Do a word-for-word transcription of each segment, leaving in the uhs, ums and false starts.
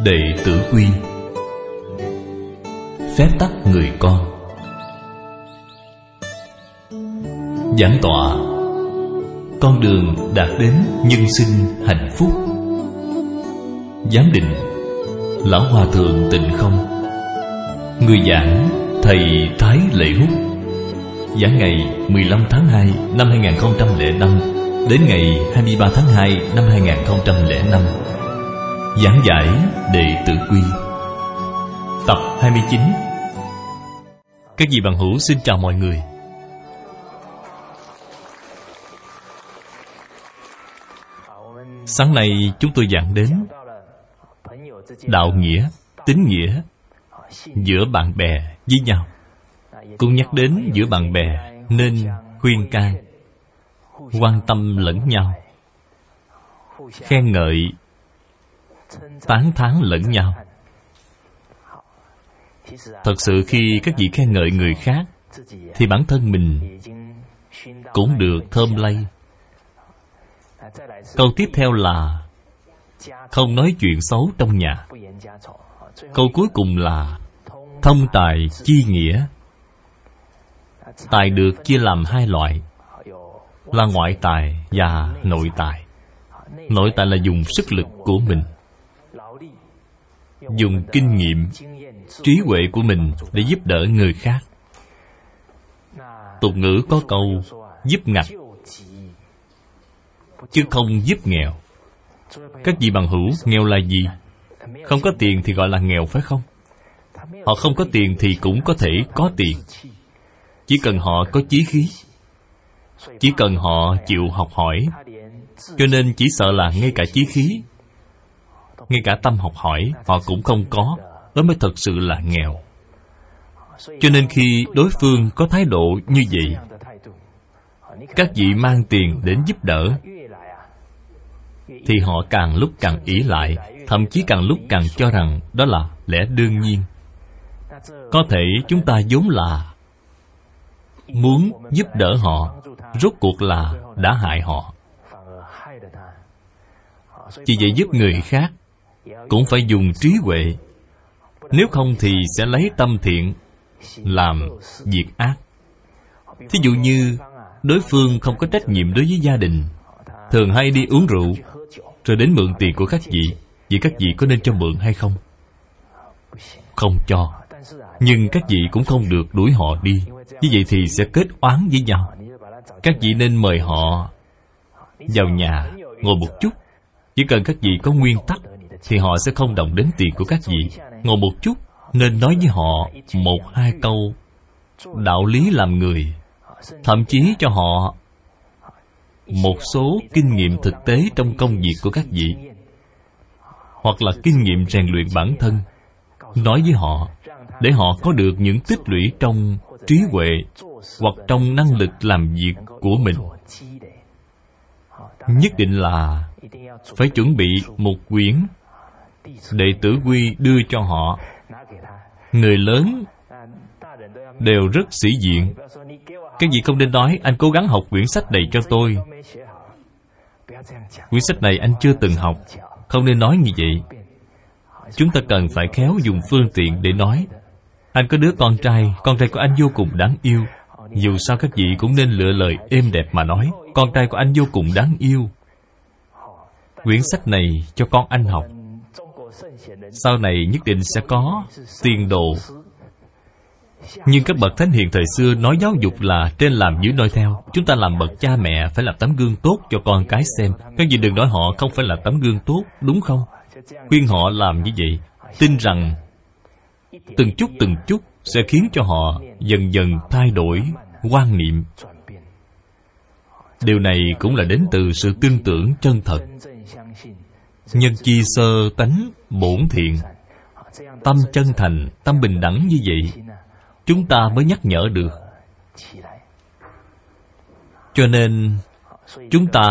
Đệ tử quy. Phép tắc người con. Giảng tọa: con đường đạt đến nhân sinh hạnh phúc. Giám định: Lão Hòa Thượng Tịnh Không. Người giảng: Thầy Thái Lệ Hút. Giảng ngày mười lăm tháng hai năm hai nghìn không trăm lẻ năm đến ngày hai mươi ba tháng hai năm hai nghìn không trăm lẻ năm. Giảng giải Đệ Tử Quy. Tập hai mươi chín. Các vị bằng hữu xin chào mọi người. Sáng nay chúng tôi giảng đến đạo nghĩa, tín nghĩa giữa bạn bè với nhau. Cũng nhắc đến giữa bạn bè nên khuyên can, quan tâm lẫn nhau, khen ngợi, tán thán lẫn nhau. Thật sự khi các vị khen ngợi người khác thì bản thân mình cũng được thơm lây. Câu tiếp theo là không nói chuyện xấu trong nhà. Câu cuối cùng là thông tài chi nghĩa. Tài được chia làm hai loại, là ngoại tài và nội tài. Nội tài là dùng sức lực của mình, dùng kinh nghiệm, trí huệ của mình để giúp đỡ người khác. Tục ngữ có câu giúp ngặt chứ không giúp nghèo. Các vị bằng hữu, nghèo là gì? Không có tiền thì gọi là nghèo, phải không? Họ không có tiền thì cũng có thể có tiền, chỉ cần họ có chí khí, chỉ cần họ chịu học hỏi. Cho nên chỉ sợ là ngay cả chí khí, ngay cả tâm học hỏi họ cũng không có, đó mới thật sự là nghèo. Cho nên khi đối phương có thái độ như vậy, các vị mang tiền đến giúp đỡ thì họ càng lúc càng ỷ lại, thậm chí càng lúc càng cho rằng đó là lẽ đương nhiên. Có thể chúng ta vốn là muốn giúp đỡ họ, rốt cuộc là đã hại họ. Chỉ vậy giúp người khác cũng phải dùng trí huệ, nếu không thì sẽ lấy tâm thiện làm việc ác. Thí dụ như đối phương không có trách nhiệm đối với gia đình, thường hay đi uống rượu, rồi đến mượn tiền của các vị. Vậy các vị có nên cho mượn hay không? Không cho. Nhưng các vị cũng không được đuổi họ đi, như vậy thì sẽ kết oán với nhau. Các vị nên mời họ vào nhà ngồi một chút. Chỉ cần các vị có nguyên tắc thì họ sẽ không động đến tiền của các vị. Ngồi một chút, nên nói với họ một hai câu đạo lý làm người, thậm chí cho họ một số kinh nghiệm thực tế trong công việc của các vị, hoặc là kinh nghiệm rèn luyện bản thân. Nói với họ để họ có được những tích lũy trong trí huệ hoặc trong năng lực làm việc của mình. Nhất định là phải chuẩn bị một quyển Đệ Tử Quy đưa cho họ. Người lớn đều rất sĩ diện. Các vị không nên nói anh cố gắng học quyển sách này cho tôi, quyển sách này anh chưa từng học. Không nên nói như vậy. Chúng ta cần phải khéo dùng phương tiện để nói. Anh có đứa con trai, con trai của anh vô cùng đáng yêu. Dù sao các vị cũng nên lựa lời êm đẹp mà nói, con trai của anh vô cùng đáng yêu, quyển sách này cho con anh học, sau này nhất định sẽ có tiền đồ. Nhưng các bậc thánh hiền thời xưa nói giáo dục là trên làm dưới noi theo. Chúng ta làm bậc cha mẹ phải làm tấm gương tốt cho con cái xem. Các vị đừng nói họ không phải là tấm gương tốt, đúng không? Khuyên họ làm như vậy, tin rằng từng chút từng chút sẽ khiến cho họ dần dần thay đổi quan niệm. Điều này cũng là đến từ sự tin tưởng chân thật. Nhân chi sơ tánh bổn thiện. Tâm chân thành, tâm bình đẳng như vậy, chúng ta mới nhắc nhở được. Cho nên chúng ta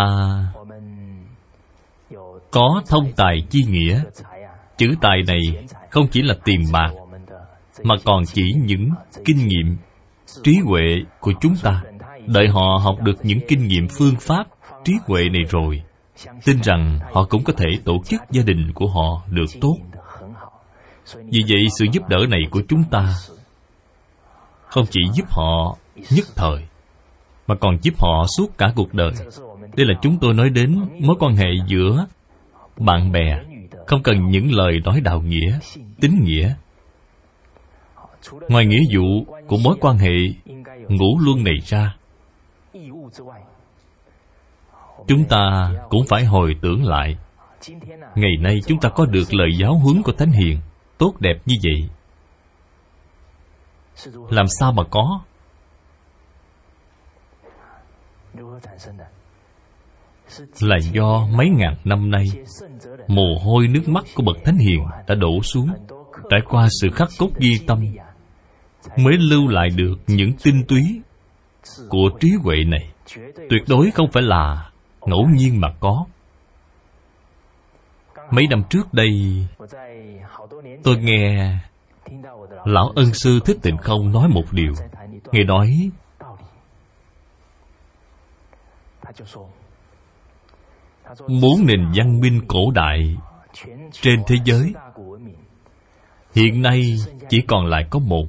có thông tài chi nghĩa. Chữ tài này không chỉ là tiền bạc, mà còn chỉ những kinh nghiệm, trí huệ của chúng ta. Đợi họ học được những kinh nghiệm phương pháp, trí huệ này rồi, tin rằng họ cũng có thể tổ chức gia đình của họ được tốt. Vì vậy sự giúp đỡ này của chúng ta không chỉ giúp họ nhất thời, mà còn giúp họ suốt cả cuộc đời. Đây là chúng tôi nói đến mối quan hệ giữa bạn bè, không cần những lời nói đạo nghĩa, tín nghĩa. Ngoài nghĩa vụ của mối quan hệ ngũ luân này ra, chúng ta cũng phải hồi tưởng lại, ngày nay chúng ta có được lời giáo huấn của Thánh Hiền tốt đẹp như vậy, làm sao mà có? Là do mấy ngàn năm nay mồ hôi nước mắt của bậc Thánh Hiền đã đổ xuống, trải qua sự khắc cốt ghi tâm, mới lưu lại được những tinh túy của trí huệ này. Tuyệt đối không phải là ngẫu nhiên mà có. Mấy năm trước đây, tôi nghe Lão Ân Sư Thích Tịnh Không nói một điều. Ngài nói, bốn nền văn minh cổ đại trên thế giới hiện nay chỉ còn lại có một.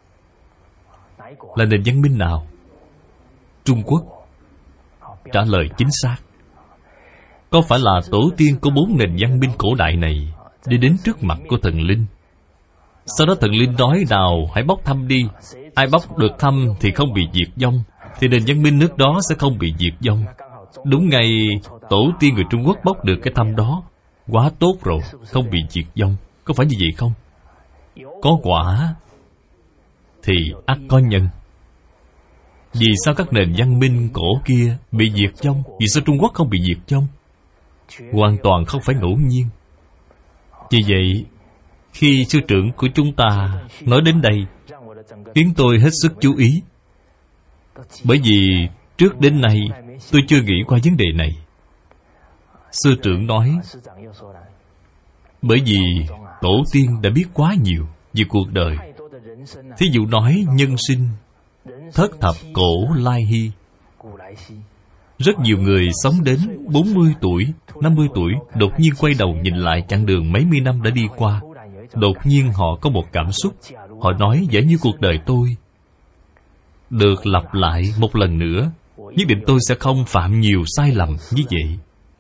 Là nền văn minh nào? Trung Quốc. Trả lời chính xác. Có phải là tổ tiên của bốn nền văn minh cổ đại này đi đến trước mặt của thần linh? Sau đó thần linh nói nào hãy bốc thăm đi. Ai bốc được thăm thì không bị diệt vong, thì nền văn minh nước đó sẽ không bị diệt vong. Đúng ngày tổ tiên người Trung Quốc bốc được cái thăm đó, quá tốt rồi, không bị diệt vong. Có phải như vậy không? Có quả thì ắt có nhân. Vì sao các nền văn minh cổ kia bị diệt vong? Vì sao Trung Quốc không bị diệt vong? Hoàn toàn không phải ngẫu nhiên. Vì vậy, khi sư trưởng của chúng ta nói đến đây, khiến tôi hết sức chú ý. Bởi vì trước đến nay tôi chưa nghĩ qua vấn đề này. Sư trưởng nói, bởi vì tổ tiên đã biết quá nhiều về cuộc đời. Thí dụ nói nhân sinh, thất thập cổ lai hy. Rất nhiều người sống đến bốn mươi tuổi, năm mươi tuổi, đột nhiên quay đầu nhìn lại chặng đường mấy mươi năm đã đi qua. Đột nhiên họ có một cảm xúc. Họ nói, giả như cuộc đời tôi được lặp lại một lần nữa, nhất định tôi sẽ không phạm nhiều sai lầm như vậy.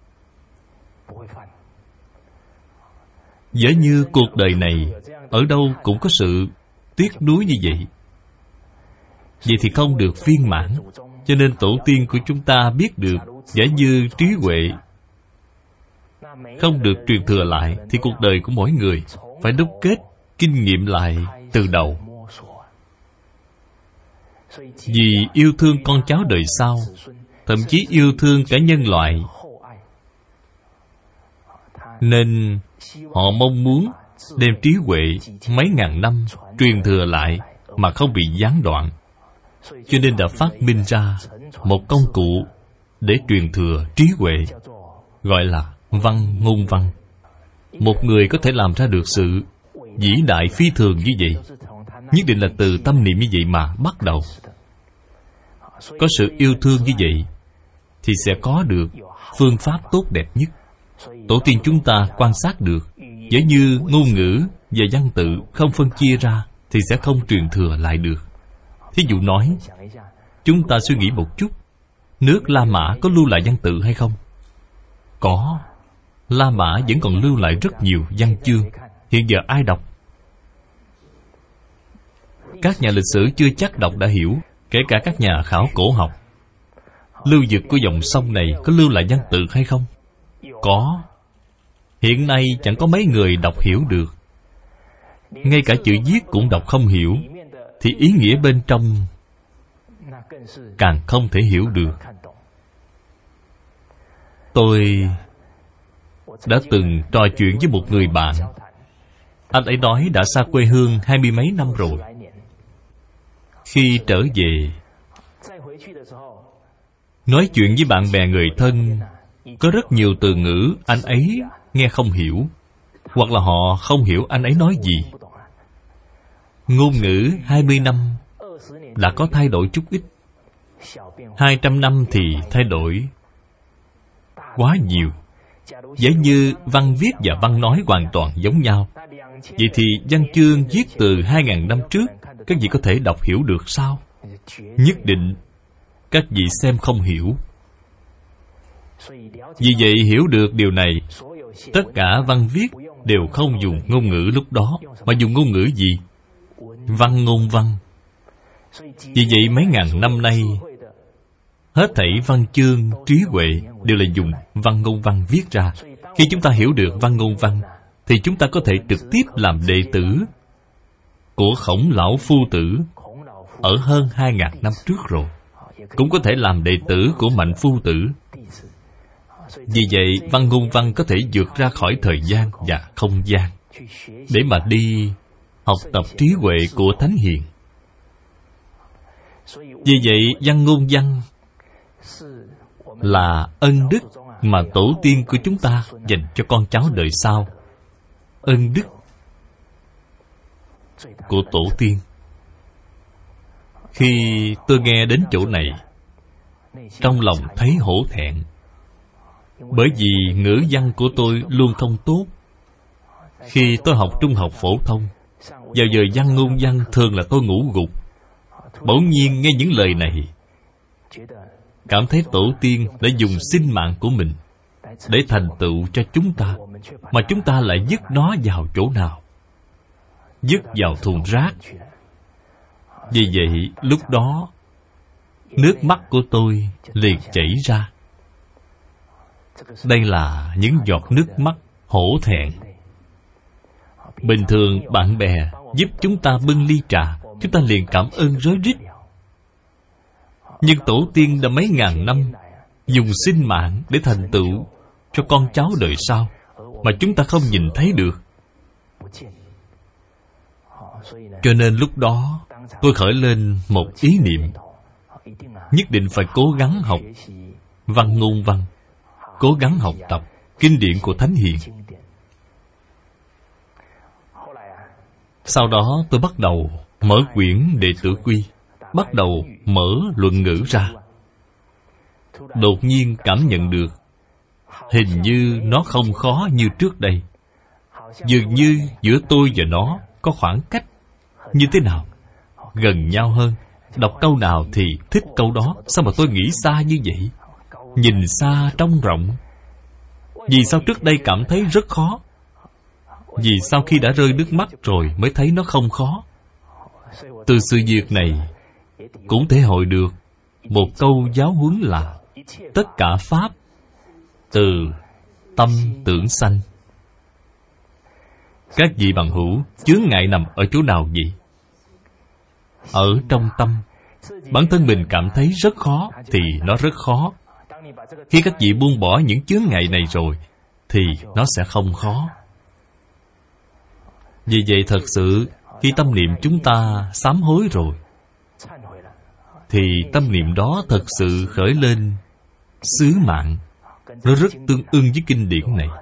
Giả như cuộc đời này ở đâu cũng có sự tiếc nuối như vậy, vậy thì không được viên mãn. Cho nên tổ tiên của chúng ta biết được, giả như trí huệ không được truyền thừa lại, thì cuộc đời của mỗi người phải đúc kết kinh nghiệm lại từ đầu. Vì yêu thương con cháu đời sau, thậm chí yêu thương cả nhân loại, nên họ mong muốn đem trí huệ mấy ngàn năm truyền thừa lại mà không bị gián đoạn. Cho nên đã phát minh ra một công cụ để truyền thừa trí huệ, gọi là văn ngôn văn. Một người có thể làm ra được sự vĩ đại phi thường như vậy, nhất định là từ tâm niệm như vậy mà bắt đầu. Có sự yêu thương như vậy thì sẽ có được phương pháp tốt đẹp nhất. Tổ tiên chúng ta quan sát được, giống như ngôn ngữ và văn tự không phân chia ra thì sẽ không truyền thừa lại được. Thí dụ nói, chúng ta suy nghĩ một chút, nước La Mã có lưu lại văn tự hay không? Có. La Mã vẫn còn lưu lại rất nhiều văn chương. Hiện giờ ai đọc? Các nhà lịch sử chưa chắc đọc đã hiểu. Kể cả các nhà khảo cổ học, lưu vực của dòng sông này có lưu lại văn tự hay không? Có. Hiện nay chẳng có mấy người đọc hiểu được. Ngay cả chữ viết cũng đọc không hiểu, thì ý nghĩa bên trong càng không thể hiểu được. Tôi đã từng trò chuyện với một người bạn. Anh ấy nói đã xa quê hương hai mươi mấy năm rồi. Khi trở về, nói chuyện với bạn bè người thân, có rất nhiều từ ngữ anh ấy nghe không hiểu, hoặc là họ không hiểu anh ấy nói gì. Ngôn ngữ hai mươi năm đã có thay đổi chút ít, hai trăm năm thì thay đổi quá nhiều. Giả như văn viết và văn nói hoàn toàn giống nhau, Vậy thì văn chương viết từ hai ngàn năm trước, các vị có thể đọc hiểu được sao? Nhất định các vị xem không hiểu. Vì vậy hiểu được điều này, tất cả văn viết đều không dùng ngôn ngữ lúc đó, mà dùng ngôn ngữ gì? Văn ngôn văn. Vì vậy mấy ngàn năm nay, hết thảy văn chương, trí huệ đều là dùng văn ngôn văn viết ra. Khi chúng ta hiểu được văn ngôn văn, thì chúng ta có thể trực tiếp làm đệ tử của Khổng Lão Phu Tử ở hơn hai ngàn năm trước rồi. Cũng có thể làm đệ tử của Mạnh Phu Tử. Vì vậy, văn ngôn văn có thể vượt ra khỏi thời gian và không gian để mà đi học tập trí huệ của Thánh Hiền. Vì vậy, văn ngôn văn là ân đức mà tổ tiên của chúng ta dành cho con cháu đời sau. Ân đức của tổ tiên. Khi tôi nghe đến chỗ này, trong lòng thấy hổ thẹn. Bởi vì ngữ văn của tôi luôn không tốt. Khi tôi học trung học phổ thông, vào giờ văn ngôn văn thường là tôi ngủ gục. Bỗng nhiên nghe những lời này, cảm thấy tổ tiên đã dùng sinh mạng của mình để thành tựu cho chúng ta, mà chúng ta lại vứt nó vào chỗ nào? Vứt vào thùng rác. Vì vậy, lúc đó nước mắt của tôi liền chảy ra. Đây là những giọt nước mắt hổ thẹn. Bình thường bạn bè giúp chúng ta bưng ly trà, chúng ta liền cảm ơn rối rít. Nhưng tổ tiên đã mấy ngàn năm dùng sinh mạng để thành tựu cho con cháu đời sau, mà chúng ta không nhìn thấy được. Cho nên lúc đó tôi khởi lên một ý niệm, nhất định phải cố gắng học văn ngôn văn, cố gắng học tập kinh điển của Thánh Hiền. Sau đó tôi bắt đầu mở quyển Đệ Tử Quy, bắt đầu mở luận ngữ ra. Đột nhiên cảm nhận được hình như nó không khó như trước đây. Dường như giữa tôi và nó có khoảng cách. Như thế nào? Gần nhau hơn. Đọc câu nào thì thích câu đó. Sao mà tôi nghĩ xa như vậy? Nhìn xa trông rộng. Vì sao trước đây cảm thấy rất khó? Vì sao khi đã rơi nước mắt rồi mới thấy nó không khó? Từ sự việc này cũng thể hội được một câu giáo huấn là tất cả pháp từ tâm tưởng sanh. Các vị bằng hữu, chướng ngại nằm ở chỗ nào vậy? Ở trong tâm. Bản thân mình cảm thấy rất khó thì nó rất khó. Khi các vị buông bỏ những chướng ngại này rồi thì nó sẽ không khó. Vì vậy thật sự, khi tâm niệm chúng ta sám hối rồi, thì tâm niệm đó thật sự khởi lên sứ mạng. Nó rất tương ưng với kinh điển này.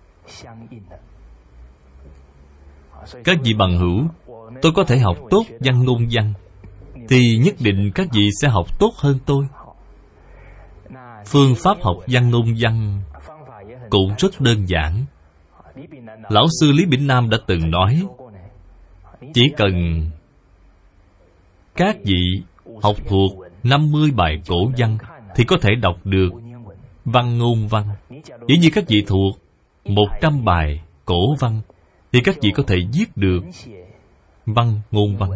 Các vị bằng hữu, tôi có thể học tốt văn ngôn văn, thì nhất định các vị sẽ học tốt hơn tôi. Phương pháp học văn ngôn văn cũng rất đơn giản. Lão sư Lý Bỉnh Nam đã từng nói, chỉ cần các vị học thuộc năm mươi bài cổ văn thì có thể đọc được văn ngôn văn. Chỉ như các vị thuộc một trăm bài cổ văn thì các vị có thể viết được văn ngôn văn.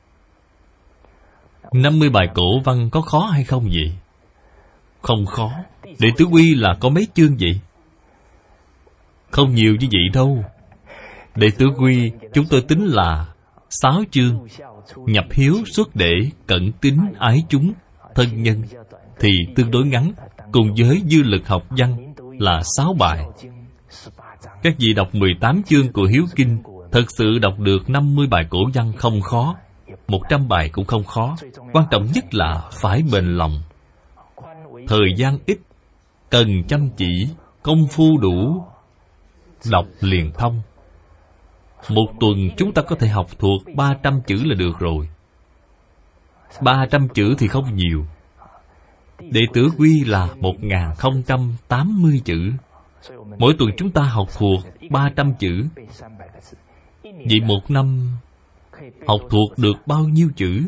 năm mươi bài cổ văn có khó hay không vậy? Không khó. Đệ Tử Quy là có mấy chương vậy? Không nhiều như vậy đâu. Đệ Tử Quy chúng tôi tính là sáu chương. Nhập hiếu, xuất đệ, cẩn tín, ái chúng, thân nhân thì tương đối ngắn, cùng với dư lực học văn là sáu bài. Các vị đọc mười tám chương của Hiếu Kinh, thật sự đọc được năm mươi bài cổ văn không khó, một trăm bài cũng không khó. Quan trọng nhất là phải bền lòng. Thời gian ít, cần chăm chỉ, công phu đủ, đọc liền thông. Một tuần chúng ta có thể học thuộc ba trăm chữ là được rồi. Ba trăm chữ thì không nhiều. Đệ Tử Quy là một nghìn không trăm tám mươi chữ. Mỗi tuần chúng ta học thuộc ba trăm chữ. Vậy một năm học thuộc được bao nhiêu chữ?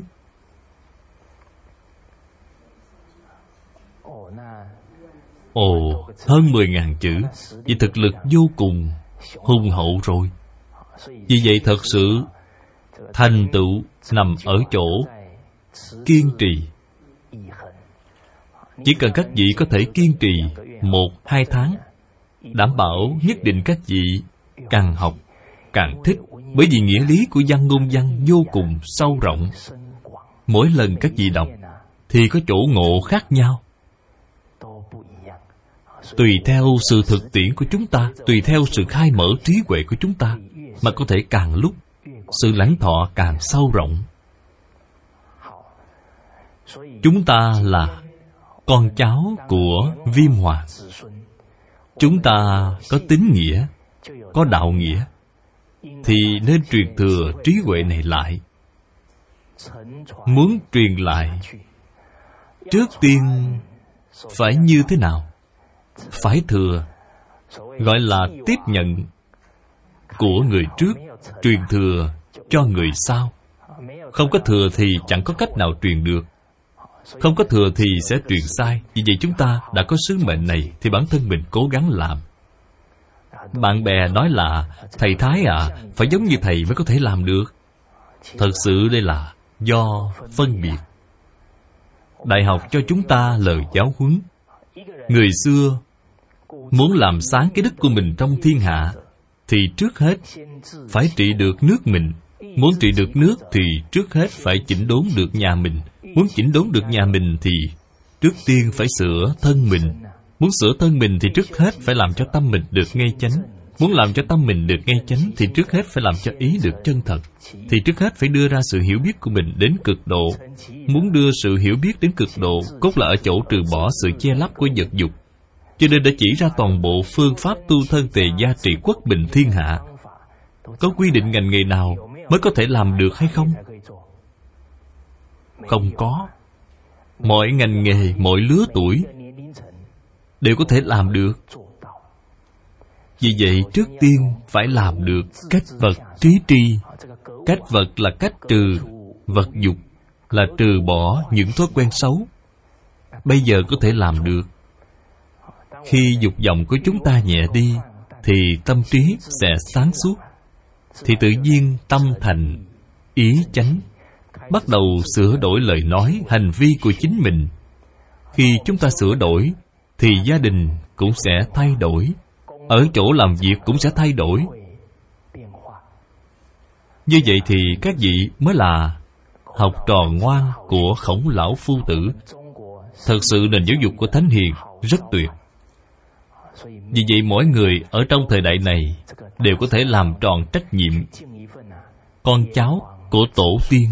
Ồ, hơn mười ngàn chữ. Vì thực lực vô cùng hùng hậu rồi. Vì vậy thật sự thành tựu nằm ở chỗ kiên trì. Chỉ cần các vị có thể kiên trì một, hai tháng, đảm bảo nhất định các vị càng học càng thích. Bởi vì nghĩa lý của văn ngôn văn vô cùng sâu rộng. Mỗi lần các vị đọc thì có chỗ ngộ khác nhau. Tùy theo sự thực tiễn của chúng ta, tùy theo sự khai mở trí huệ của chúng ta, mà có thể càng lúc sự lãnh thọ càng sâu rộng. Chúng ta là con cháu của Viêm Hoàng. Chúng ta có tín nghĩa, có đạo nghĩa, thì nên truyền thừa trí huệ này lại. Muốn truyền lại, trước tiên phải như thế nào? Phải thừa, gọi là tiếp nhận của người trước, truyền thừa cho người sau. Không có thừa thì chẳng có cách nào truyền được. Không có thừa thì sẽ truyền sai. Vì vậy chúng ta đã có sứ mệnh này thì bản thân mình cố gắng làm. Bạn bè nói là thầy Thái à, phải giống như thầy mới có thể làm được. Thật sự đây là do phân biệt. Đại học cho chúng ta lời giáo huấn. Người xưa muốn làm sáng cái đức của mình trong thiên hạ thì trước hết phải trị được nước mình. Muốn trị được nước thì trước hết phải chỉnh đốn được nhà mình. Muốn chỉnh đốn được nhà mình thì trước tiên phải sửa thân mình. Muốn sửa thân mình thì trước hết phải làm cho tâm mình được ngay chánh. Muốn làm cho tâm mình được ngay chánh thì trước hết phải làm cho ý được chân thật. Thì trước hết phải đưa ra sự hiểu biết của mình đến cực độ. Muốn đưa sự hiểu biết đến cực độ, cốt là ở chỗ trừ bỏ sự che lấp của vật dục. Cho nên đã chỉ ra toàn bộ phương pháp tu thân tề gia trị quốc bình thiên hạ. Có quy định ngành nghề nào mới có thể làm được hay không? Không có. Mọi ngành nghề, mọi lứa tuổi đều có thể làm được. Vì vậy trước tiên phải làm được cách vật trí tri. Cách vật là cách trừ vật dục, là trừ bỏ những thói quen xấu. Bây giờ có thể làm được. Khi dục vọng của chúng ta nhẹ đi thì tâm trí sẽ sáng suốt. Thì tự nhiên tâm thành ý chánh, bắt đầu sửa đổi lời nói, hành vi của chính mình. Khi chúng ta sửa đổi thì gia đình cũng sẽ thay đổi, ở chỗ làm việc cũng sẽ thay đổi. Như vậy thì các vị mới là học trò ngoan của Khổng Lão Phu Tử. Thật sự nền giáo dục của Thánh Hiền rất tuyệt. Vì vậy mỗi người ở trong thời đại này đều có thể làm tròn trách nhiệm con cháu của tổ tiên.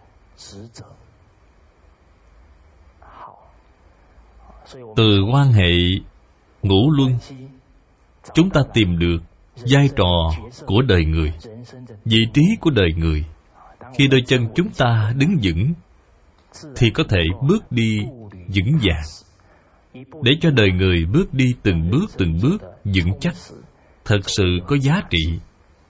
Từ quan hệ ngũ luân, chúng ta tìm được vai trò của đời người, vị trí của đời người. Khi đôi chân chúng ta đứng vững thì có thể bước đi vững vàng, để cho đời người bước đi từng bước từng bước vững chắc, thật sự có giá trị.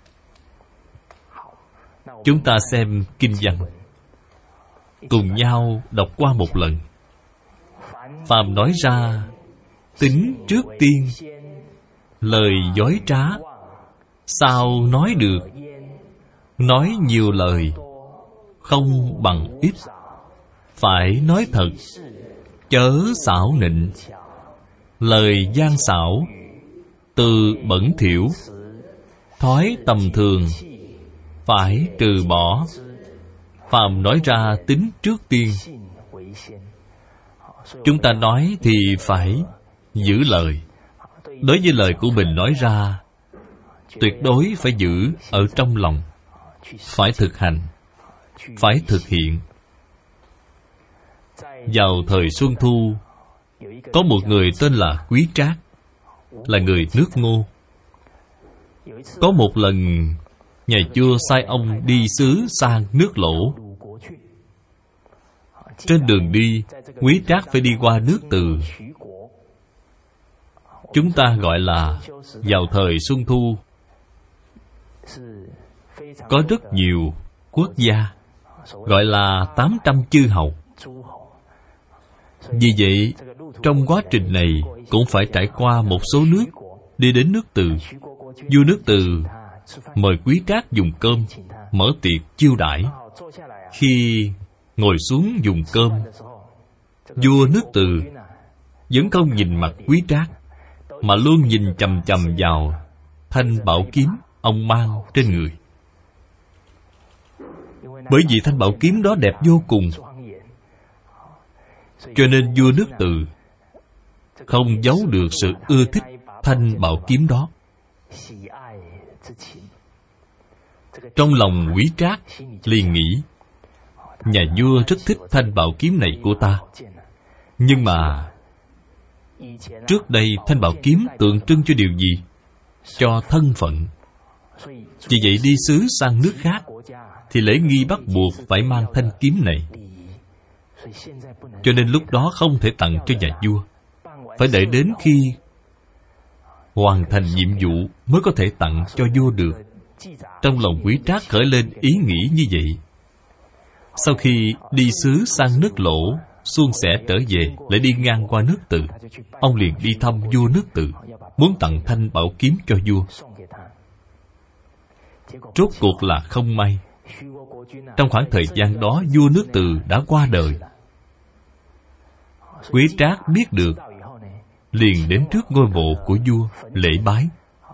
Chúng ta xem kinh văn, cùng nhau đọc qua một lần. Phàm nói ra tính trước tiên, lời dối trá sao nói được. Nói nhiều lời không bằng ít, phải nói thật chớ xảo nịnh. Lời gian xảo từ bẩn thỉu, thói tầm thường phải trừ bỏ. Phàm nói ra tính trước tiên. Chúng ta nói thì phải giữ lời. Đối với lời của mình nói ra, tuyệt đối phải giữ ở trong lòng, phải thực hành, phải thực hiện. Vào thời Xuân Thu, có một người tên là Quý Trác, là người nước Ngô. Có một lần nhà vua sai ông đi xứ sang nước Lỗ. Trên đường đi, Quý Trác phải đi qua nước Từ. Chúng ta gọi là vào thời Xuân Thu có rất nhiều quốc gia, gọi là tám trăm chư hầu. Vì vậy, trong quá trình này cũng phải trải qua một số nước, đi đến nước Từ. Vua nước Từ mời Quý Trác dùng cơm, mở tiệc chiêu đãi. Khi ngồi xuống dùng cơm, vua nước Từ vẫn không nhìn mặt Quý Trác, mà luôn nhìn chằm chằm vào thanh bảo kiếm ông mang trên người. Bởi vì thanh bảo kiếm đó đẹp vô cùng, cho nên vua nước Từ không giấu được sự ưa thích thanh bảo kiếm đó. Trong lòng Quý Trác liền nghĩ, nhà vua rất thích thanh bảo kiếm này của ta. Nhưng mà trước đây thanh bảo kiếm tượng trưng cho điều gì? Cho thân phận. Vì vậy đi xứ sang nước khác thì lễ nghi bắt buộc phải mang thanh kiếm này. Cho nên lúc đó không thể tặng cho nhà vua, phải đợi đến khi hoàn thành nhiệm vụ mới có thể tặng cho vua được. Trong lòng Quý Trác khởi lên ý nghĩ như vậy. Sau khi đi xứ sang nước Lỗ, suôn sẻ trở về, lại đi ngang qua nước Từ, ông liền đi thăm vua nước Từ, muốn tặng thanh bảo kiếm cho vua. Rốt cuộc là không may, trong khoảng thời gian đó vua nước Từ đã qua đời. Quý Trác biết được, liền đến trước ngôi mộ của vua lễ bái.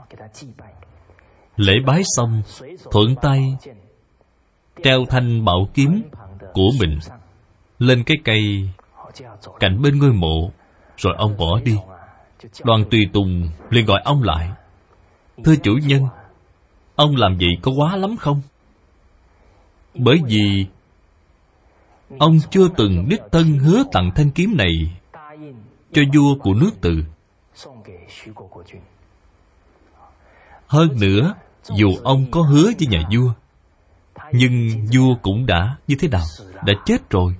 Lễ bái xong, thuận tay treo thanh bảo kiếm của mình lên cái cây cạnh bên ngôi mộ, rồi ông bỏ đi. Đoàn tùy tùng liền gọi ông lại. Thưa chủ nhân, ông làm vậy có quá lắm không? Bởi vì ông chưa từng đích thân hứa tặng thanh kiếm này cho vua của nước Từ. Hơn nữa, dù ông có hứa với nhà vua, nhưng vua cũng đã như thế nào? Đã chết rồi.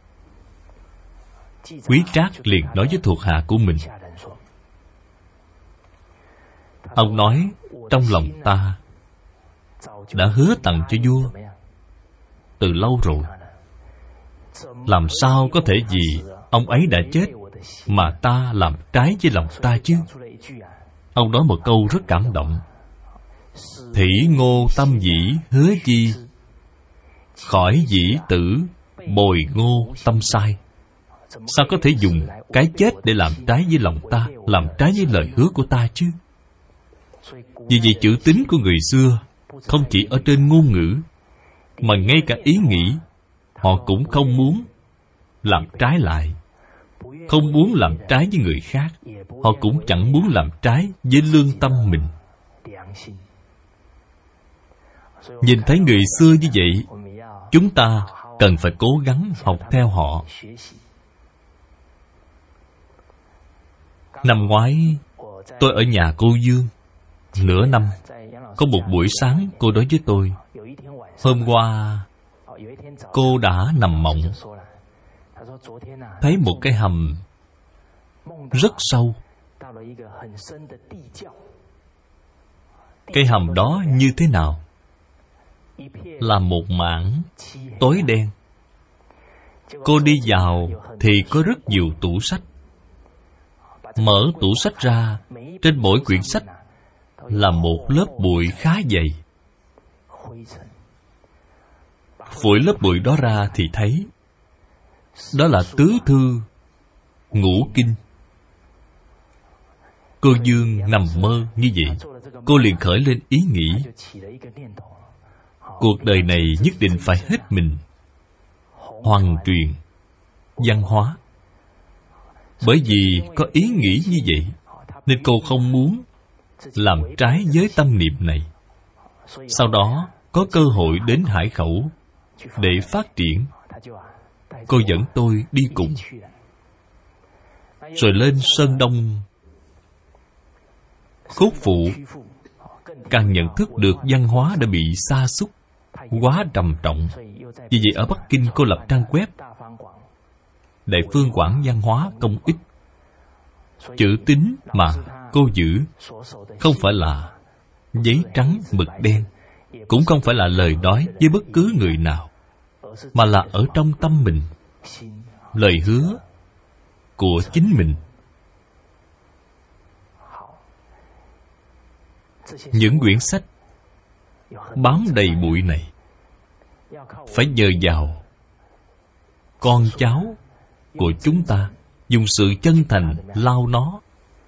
Quý Trác liền nói với thuộc hạ của mình. Ông nói, trong lòng ta đã hứa tặng cho vua từ lâu rồi. Làm sao có thể vì ông ấy đã chết mà ta làm trái với lòng ta chứ? Ông nói một câu rất cảm động. Thỉ ngô tâm dĩ hứa chi, khỏi dĩ tử bồi ngô tâm sai. Sao có thể dùng cái chết để làm trái với lòng ta, làm trái với lời hứa của ta chứ? Vì vậy chữ tín của người xưa không chỉ ở trên ngôn ngữ, mà ngay cả ý nghĩ họ cũng không muốn làm trái lại. Không muốn làm trái với người khác, họ cũng chẳng muốn làm trái với lương tâm mình. Nhìn thấy người xưa như vậy, chúng ta cần phải cố gắng học theo họ. Năm ngoái, tôi ở nhà cô Dương nửa năm. Có một buổi sáng cô nói với tôi, hôm qua cô đã nằm mộng, thấy một cái hầm rất sâu. Cái hầm đó như thế nào? Là một mảng tối đen. Cô đi vào thì có rất nhiều tủ sách. Mở tủ sách ra, trên mỗi quyển sách là một lớp bụi khá dày. Phủi lớp bụi đó ra thì thấy đó là tứ thư ngũ kinh. Cô Dương nằm mơ như vậy, cô liền khởi lên ý nghĩ, cuộc đời này nhất định phải hết mình hoàn truyền văn hóa. Bởi vì có ý nghĩ như vậy, nên cô không muốn làm trái với tâm niệm này. Sau đó có cơ hội đến Hải Khẩu để phát triển. Cô dẫn tôi đi cùng. Rồi lên Sơn Đông Khúc Phụ, càng nhận thức được văn hóa đã bị sa sút quá trầm trọng. Vì vậy ở Bắc Kinh cô lập trang web Đại Phương Quảng Văn Hóa Công Ích. Chữ tín mà cô giữ không phải là giấy trắng mực đen, cũng không phải là lời nói với bất cứ người nào, mà là ở trong tâm mình, lời hứa của chính mình. Những quyển sách bám đầy bụi này phải nhờ vào con cháu của chúng ta dùng sự chân thành lau nó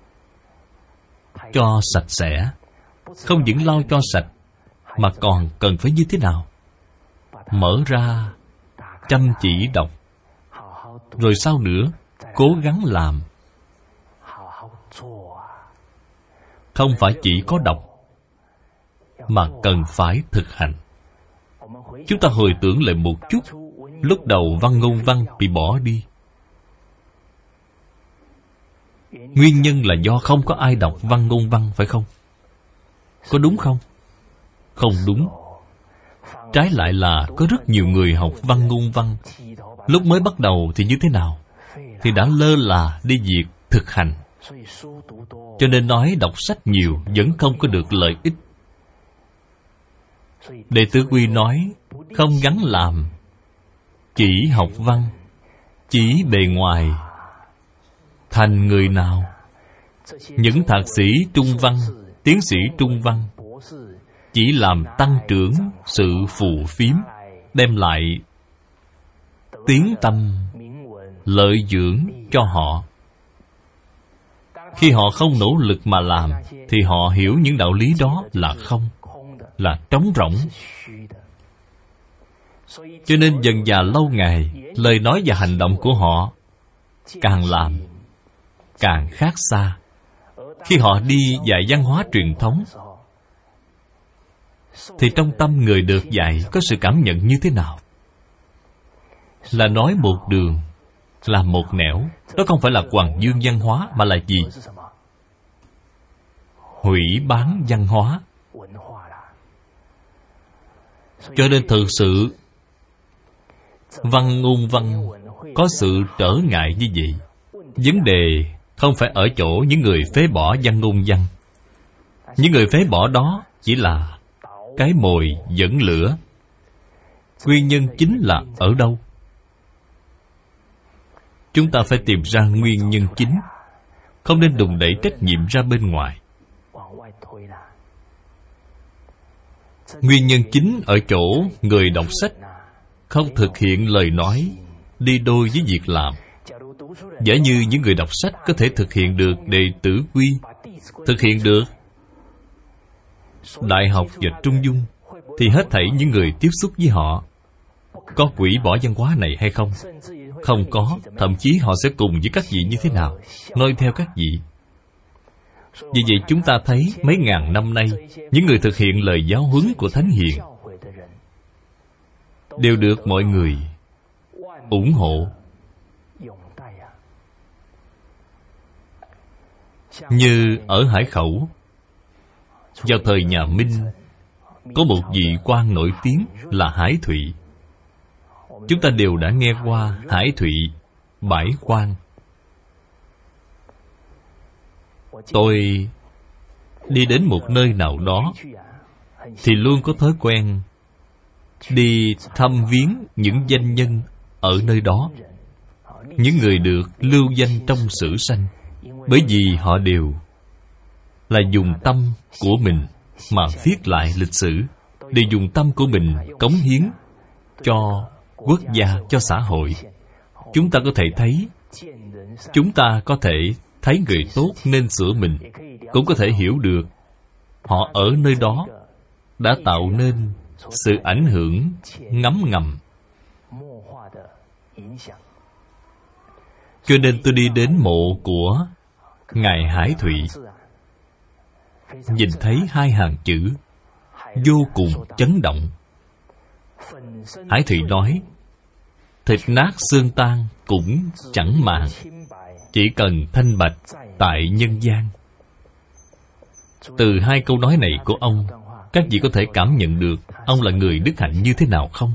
cho sạch sẽ. Không những lau cho sạch, mà còn cần phải như thế nào? Mở ra, chăm chỉ đọc, rồi sau nữa cố gắng làm. Không phải chỉ có đọc, mà cần phải thực hành. Chúng ta hồi tưởng lại một chút, lúc đầu Văn Ngôn Văn bị bỏ đi. Nguyên nhân là do không có ai đọc Văn Ngôn Văn, phải không? Có đúng không? Không đúng. Trái lại là có rất nhiều người học Văn Ngôn Văn. Lúc mới bắt đầu thì như thế nào? Thì đã lơ là đi việc thực hành. Cho nên nói đọc sách nhiều vẫn không có được lợi ích. Đệ tử Quy nói, không gắng làm, chỉ học văn, chỉ bề ngoài, thành người nào? Những thạc sĩ trung văn, tiến sĩ trung văn chỉ làm tăng trưởng sự phù phiếm, đem lại tiếng tăm, lợi dưỡng cho họ. Khi họ không nỗ lực mà làm, thì họ hiểu những đạo lý đó là không, là trống rỗng. Cho nên dần dà lâu ngày, lời nói và hành động của họ càng làm càng khác xa. Khi họ đi dạy văn hóa truyền thống, thì trong tâm người được dạy có sự cảm nhận như thế nào? Là nói một đường, làm một nẻo. Đó không phải là Hoàng Dương văn hóa, mà là gì? Hủy bán văn hóa. Cho nên thực sự Văn Ngôn Văn có sự trở ngại như vậy. Vấn đề không phải ở chỗ những người phế bỏ Văn Ngôn Văn. Những người phế bỏ đó chỉ là cái mồi dẫn lửa. Nguyên nhân chính là ở đâu? Chúng ta phải tìm ra nguyên nhân chính, không nên đùn đẩy trách nhiệm ra bên ngoài. Nguyên nhân chính ở chỗ người đọc sách không thực hiện lời nói đi đôi với việc làm. Giả như những người đọc sách có thể thực hiện được đệ tử quy, thực hiện được đại học và trung dung, thì hết thảy những người tiếp xúc với họ có hủy bỏ văn hóa này hay không? Không có. Thậm chí họ sẽ cùng với các vị như thế nào? Noi theo các vị. Vì vậy chúng ta thấy mấy ngàn năm nay, những người thực hiện lời giáo huấn của Thánh Hiền đều được mọi người ủng hộ. Như ở Hải Khẩu, vào thời nhà Minh, có một vị quan nổi tiếng là Hải Thụy. Chúng ta đều đã nghe qua Hải Thụy bãi quan. Tôi đi đến một nơi nào đó thì luôn có thói quen đi thăm viếng những danh nhân ở nơi đó, những người được lưu danh trong sử sanh. Bởi vì họ đều là dùng tâm của mình mà viết lại lịch sử, để dùng tâm của mình cống hiến cho quốc gia, cho xã hội. Chúng ta có thể thấy, chúng ta có thể thấy người tốt nên sửa mình, cũng có thể hiểu được họ ở nơi đó đã tạo nên sự ảnh hưởng ngấm ngầm. Cho nên tôi đi đến mộ của Ngài Hải Thụy, nhìn thấy hai hàng chữ vô cùng chấn động. Hải Thụy nói, thịt nát xương tan cũng chẳng màng, chỉ cần thanh bạch tại nhân gian. Từ hai câu nói này của ông, các vị có thể cảm nhận được ông là người đức hạnh như thế nào không?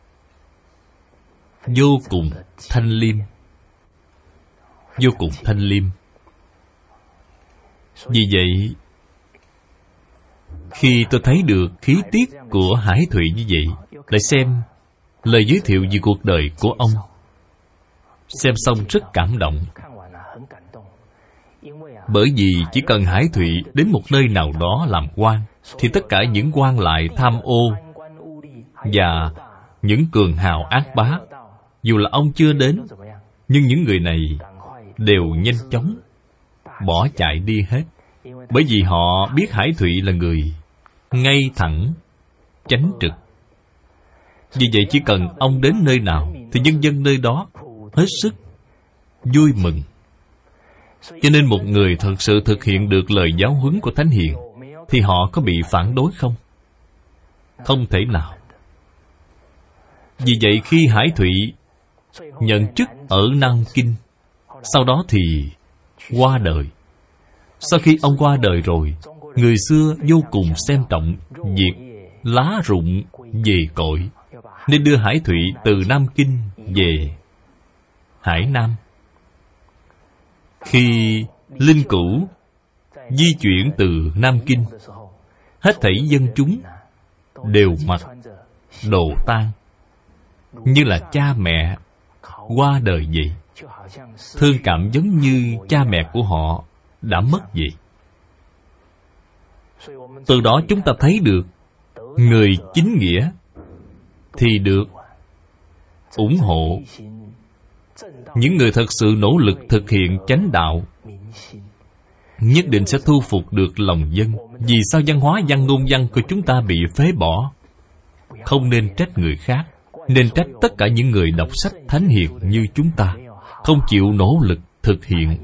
Vô cùng thanh liêm. Vô cùng thanh liêm. Vì vậy, Khi tôi thấy được khí tiết của Hải Thụy như vậy, lại xem lời giới thiệu về cuộc đời của ông, xem xong rất cảm động. Bởi vì chỉ cần Hải Thụy đến một nơi nào đó làm quan, thì tất cả những quan lại tham ô và những cường hào ác bá, dù là ông chưa đến, nhưng những người này đều nhanh chóng bỏ chạy đi hết. Bởi vì họ biết Hải Thụy là người ngay thẳng, chánh trực. Vì vậy chỉ cần ông đến nơi nào, thì nhân dân nơi đó hết sức vui mừng. Cho nên một người thật sự thực hiện được lời giáo huấn của Thánh Hiền, thì họ có bị phản đối không? Không thể nào. Vì vậy khi Hải Thụy nhận chức ở Nam Kinh, sau đó thì qua đời. Sau khi ông qua đời rồi, người xưa vô cùng xem trọng việc lá rụng về cội, nên đưa Hải Thụy từ Nam Kinh về Hải Nam. Khi linh cữu di chuyển từ Nam Kinh, hết thảy dân chúng đều mặc đồ tang, như là cha mẹ qua đời vậy. Thương cảm giống như cha mẹ của họ đã mất vậy. Từ đó chúng ta thấy được người chính nghĩa thì được ủng hộ. Những người thật sự nỗ lực thực hiện chánh đạo nhất định sẽ thu phục được lòng dân. Vì sao văn hóa văn ngôn văn của chúng ta bị phế bỏ? Không nên trách người khác, nên trách tất cả những người đọc sách thánh hiền như chúng ta, không chịu nỗ lực thực hiện.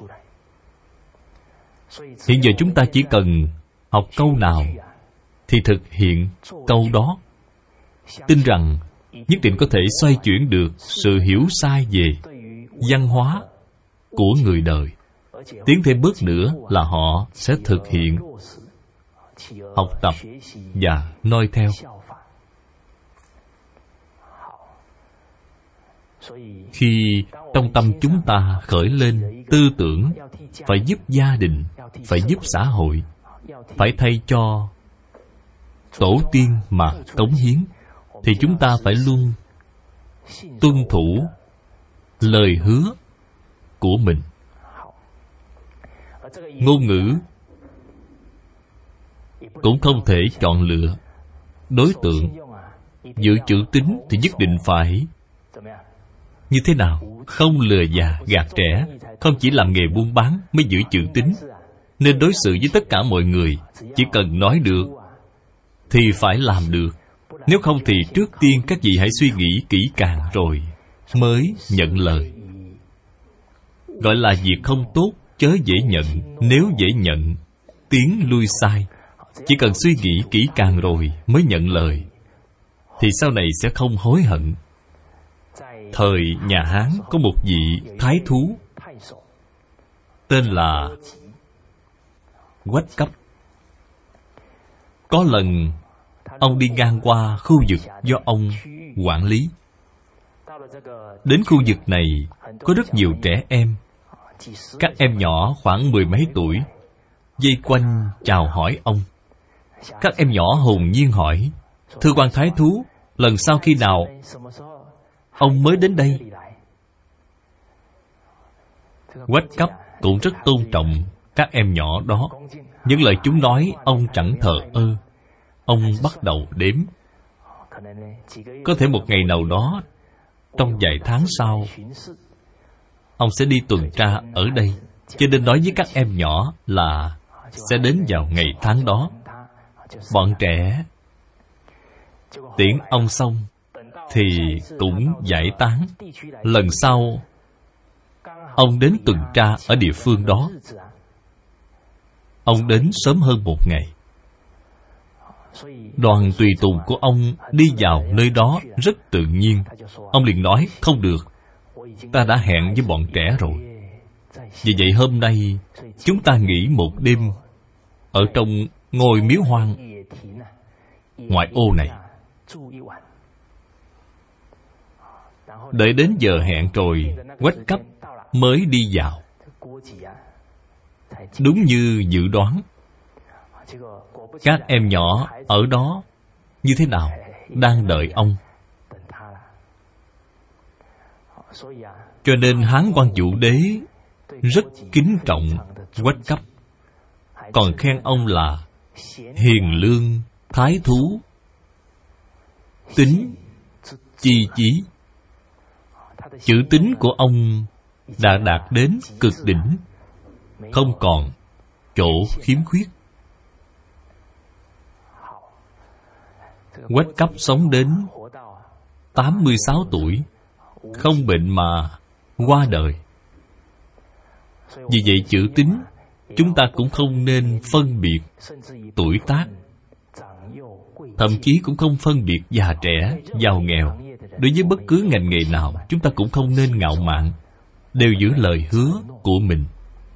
Hiện giờ chúng ta chỉ cần học câu nào thì thực hiện câu đó, tin rằng nhất định có thể xoay chuyển được sự hiểu sai về văn hóa của người đời. Tiến thêm bước nữa là họ sẽ thực hiện, học tập và noi theo. Khi trong tâm chúng ta khởi lên tư tưởng phải giúp gia đình, phải giúp xã hội, phải thay cho tổ tiên mà cống hiến, thì chúng ta phải luôn tuân thủ lời hứa của mình. Ngôn ngữ cũng không thể chọn lựa đối tượng. Giữ chữ tín thì nhất định phải như thế nào? Không lừa già gạt trẻ. Không chỉ làm nghề buôn bán mới giữ chữ tín. Nên đối xử với tất cả mọi người, chỉ cần nói được thì phải làm được. Nếu không thì trước tiên các vị hãy suy nghĩ kỹ càng rồi mới nhận lời. Gọi là việc không tốt chớ dễ nhận. Nếu dễ nhận, tiến lui sai. Chỉ cần suy nghĩ kỹ càng rồi mới nhận lời, thì sau này sẽ không hối hận. Thời nhà Hán có một vị thái thú tên là Quách Cấp. Có lần ông đi ngang qua khu vực do ông quản lý. Đến khu vực này có rất nhiều trẻ em. Các em nhỏ khoảng mười mấy tuổi vây quanh chào hỏi ông. Các em nhỏ hồn nhiên hỏi: thưa quan thái thú, lần sau khi nào ông mới đến đây? Quách Cấp cũng rất tôn trọng các em nhỏ đó. Những lời chúng nói ông chẳng thờ ơ. Ông bắt đầu đếm. Có thể một ngày nào đó, trong vài tháng sau, ông sẽ đi tuần tra ở đây. Cho nên nói với các em nhỏ là sẽ đến vào ngày tháng đó. Bọn trẻ tiễn ông xong thì cũng giải tán. Lần sau ông đến tuần tra ở địa phương đó, ông đến sớm hơn một ngày. Đoàn tùy tùng của ông đi vào nơi đó rất tự nhiên. Ông liền nói: không được, ta đã hẹn với bọn trẻ rồi. Vì vậy hôm nay chúng ta nghỉ một đêm ở trong ngôi miếu hoang ngoại ô này. Đợi đến giờ hẹn rồi, Quách Cấp mới đi vào. Đúng như dự đoán, Các em nhỏ ở đó như thế nào? Đang đợi ông. Cho nên Hán Quan Vũ Đế rất kính trọng Quách Cấp, còn khen ông là hiền lương, thái thú, tín, chi chí. Chữ tín của ông đã đạt đến cực đỉnh, không còn chỗ khiếm khuyết. Quách Cấp sống đến tám mươi sáu tuổi, không bệnh mà qua đời. Vì vậy chữ tín chúng ta cũng không nên phân biệt tuổi tác, thậm chí cũng không phân biệt già trẻ, giàu nghèo. Đối với bất cứ ngành nghề nào, chúng ta cũng không nên ngạo mạn, đều giữ lời hứa của mình.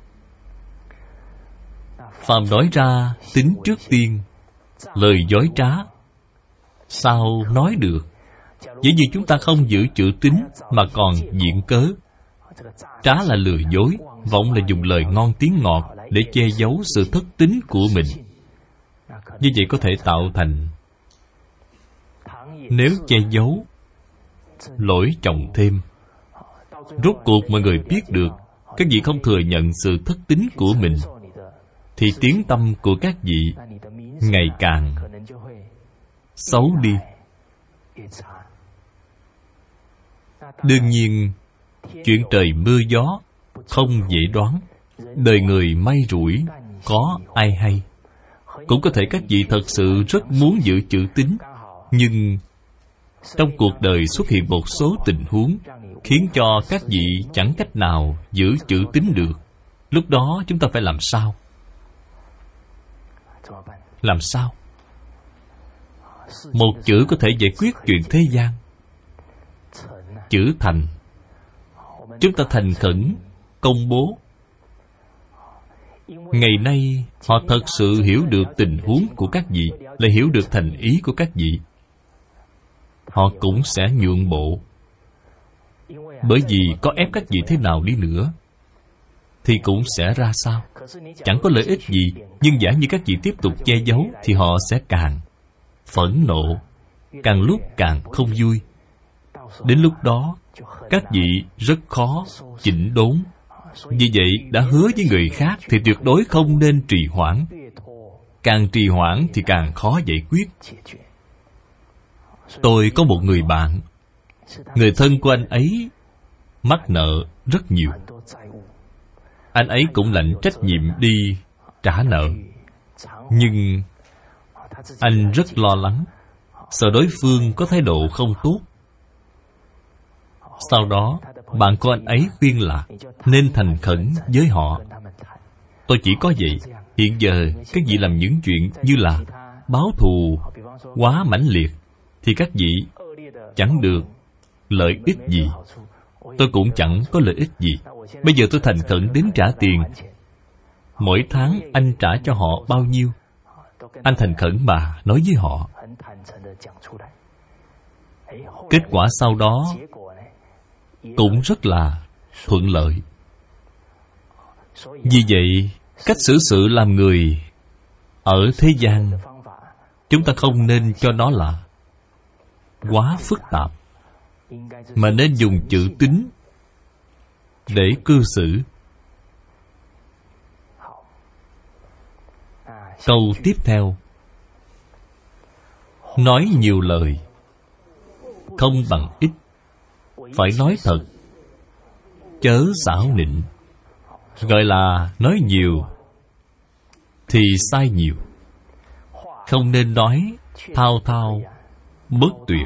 Phàm nói ra tính trước tiên, lời dối trá sao nói được? Chỉ vì chúng ta không giữ chữ tín mà còn viện cớ. Trá là lừa dối, vọng là dùng lời ngon tiếng ngọt để che giấu sự thất tín của mình. Như vậy có thể tạo thành, nếu che giấu, lỗi chồng thêm. Rốt cuộc mọi người biết được các vị không thừa nhận sự thất tín của mình, thì tiếng tâm của các vị ngày càng xấu đi. Đương nhiên, chuyện trời mưa gió không dễ đoán. Đời người may rủi, có ai hay. Cũng có thể các vị thật sự rất muốn giữ chữ tín, nhưng trong cuộc đời xuất hiện một số tình huống khiến cho các vị chẳng cách nào giữ chữ tín được. Lúc đó chúng ta phải làm sao? Làm sao? Một chữ có thể giải quyết chuyện thế gian. Chữ thành. Chúng ta thành khẩn công bố. Ngày nay họ thật sự hiểu được tình huống của các vị, lại hiểu được thành ý của các vị. Họ cũng sẽ nhượng bộ. Bởi vì có ép các vị thế nào đi nữa thì cũng sẽ ra sao. Chẳng có lợi ích gì. Nhưng giả như các vị tiếp tục che giấu thì họ sẽ càng phẫn nộ, càng lúc càng không vui. Đến lúc đó các vị rất khó chỉnh đốn. Vì vậy đã hứa với người khác thì tuyệt đối không nên trì hoãn. Càng trì hoãn thì càng khó giải quyết. Tôi có một người bạn, người thân của anh ấy mắc nợ rất nhiều. Anh ấy cũng lãnh trách nhiệm đi trả nợ. Nhưng anh rất lo lắng, sợ đối phương có thái độ không tốt. Sau đó bạn của anh ấy khuyên là nên thành khẩn với họ. Tôi chỉ có vậy. Hiện giờ các vị làm những chuyện như là báo thù quá mãnh liệt thì các vị chẳng được lợi ích gì. Tôi cũng chẳng có lợi ích gì. Bây giờ tôi thành khẩn đến trả tiền. Mỗi tháng anh trả cho họ bao nhiêu? Anh thành khẩn mà nói với họ. Kết quả sau đó cũng rất là thuận lợi. Vì vậy, cách xử sự làm người ở thế gian, chúng ta không nên cho nó là quá phức tạp, mà nên dùng chữ tín để cư xử. Câu tiếp theo: nói nhiều lời không bằng ít, phải nói thật, chớ xảo nịnh. Gọi là nói nhiều thì sai nhiều. Không nên nói thao thao bất tuyệt.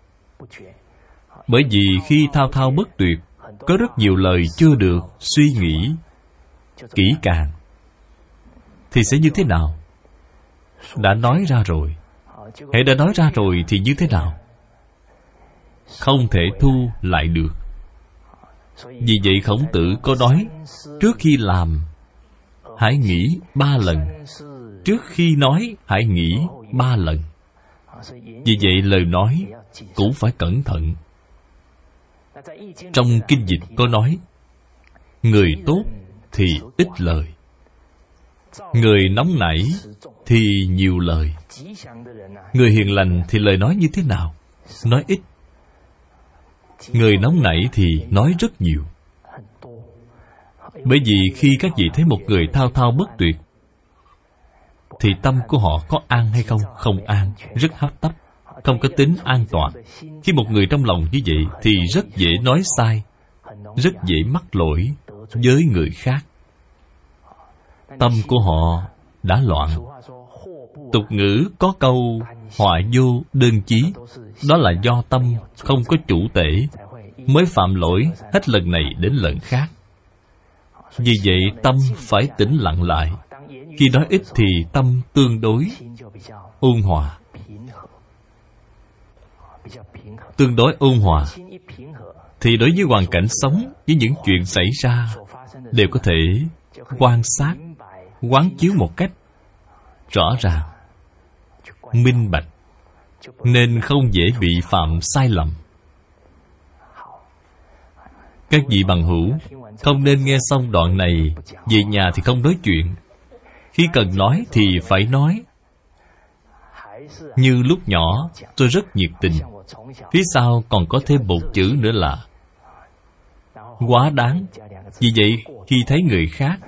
Bởi vì khi thao thao bất tuyệt, có rất nhiều lời chưa được suy nghĩ kỹ càng, thì sẽ như thế nào? Đã nói ra rồi. Hễ đã nói ra rồi thì như thế nào? Không thể thu lại được. Vì vậy Khổng Tử có nói, trước khi làm hãy nghĩ ba lần, trước khi nói hãy nghĩ ba lần. Vì vậy lời nói cũng phải cẩn thận. Trong kinh dịch có nói, người tốt thì ít lời, Người nóng nảy thì nhiều lời. Người hiền lành thì lời nói như thế nào? Nói ít. Người nóng nảy thì nói rất nhiều. Bởi vì khi các vị thấy một người thao thao bất tuyệt thì tâm của họ có an hay không? Không an, rất hấp tấp, không có tính an toàn. Khi một người trong lòng như vậy thì rất dễ nói sai, rất dễ mắc lỗi với người khác. Tâm của họ đã loạn. Tục ngữ có câu họa vô đơn chí. Đó là do tâm không có chủ tể mới phạm lỗi hết lần này đến lần khác. Vì vậy tâm phải tĩnh lặng lại. Khi nói ít thì tâm tương đối ôn hòa. Tương đối ôn hòa thì đối với hoàn cảnh sống, với những chuyện xảy ra đều có thể quan sát, quán chiếu một cách rõ ràng, minh bạch, nên không dễ bị phạm sai lầm. Các vị bằng hữu không nên nghe xong đoạn này về nhà thì không nói chuyện. Khi cần nói thì phải nói. Như lúc nhỏ tôi rất nhiệt tình. Phía sau còn có thêm một chữ nữa là quá đáng. Vì vậy khi thấy người khác